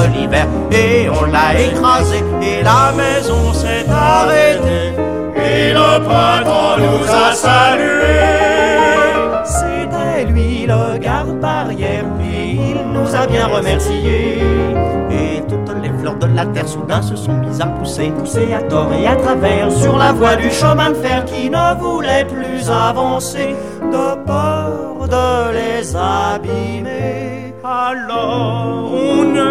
l'hiver. Et on l'a écrasé, et la maison s'est arrêtée. Et le printemps nous a salués. C'était lui le garde-barrière, puis il nous a bien remerciés. Et toutes les fleurs de la terre soudain se sont mises à pousser, pousser à tort et à travers sur la voie du chemin de fer qui ne voulait plus avancer, de peur de les abîmer. Alors on